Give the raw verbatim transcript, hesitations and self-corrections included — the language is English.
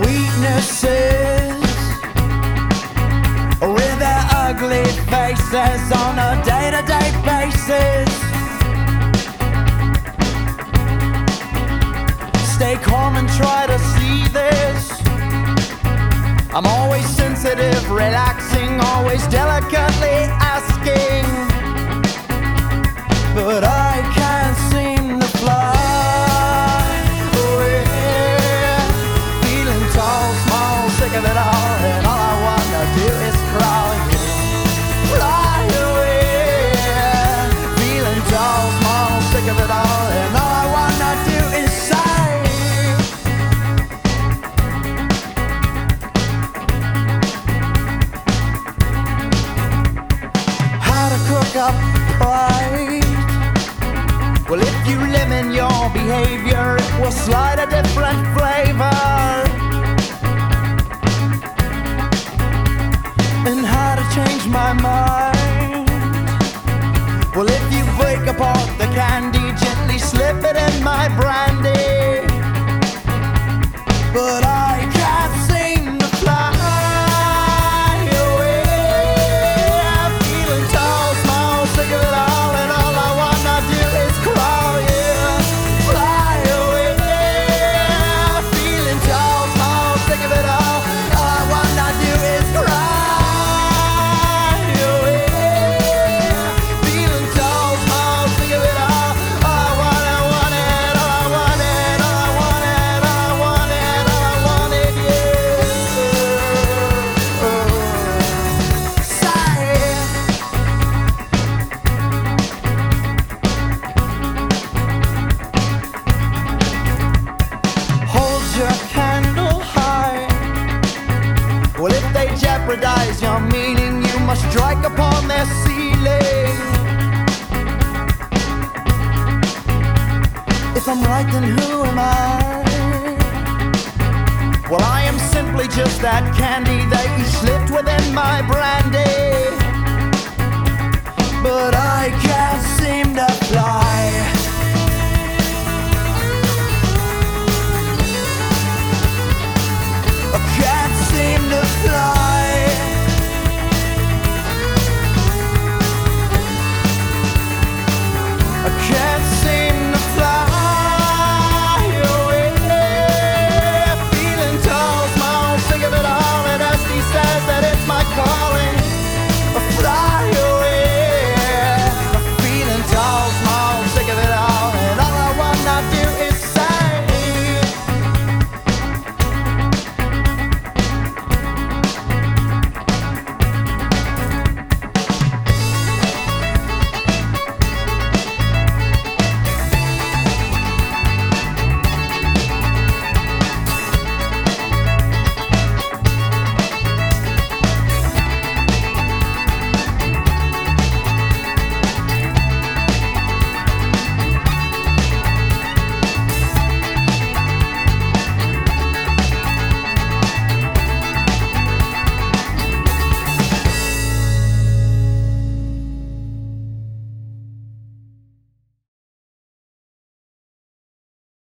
weaknesses with their ugly faces on a day-to-day basis. Stay calm and try to see this. I'm always sensitive, relaxing, always delicately asking, but I can't seem to fly away. Feeling tall, small, sick of it all, and all I wanna do is crawl again. Fly away. Feeling tall, small, sick of it all, and all I wanna do is sigh. Cook up pride. Well, if you limit your behavior, it will slide a different flavor. And how to change my mind? Well, if you break apart the candy, gently slip it in my brandy. But I can't seem to fly. Sick of it all, and all I wanna do is crawl, yeah. Fly away. Feeling tall, small, sick of it all. All I wanna do is cry away. Feeling tall, small, sick of it all. All I want, I want it, all I want it, all I want it, all I want it, all I want it, yeah. Oh. Sigh. Your candle high. Well, if they jeopardize your meaning, you must strike upon their ceiling. If I'm right, then who am I? Well, I am simply just that candy that you slipped within my brandy. But I can't seem to fly.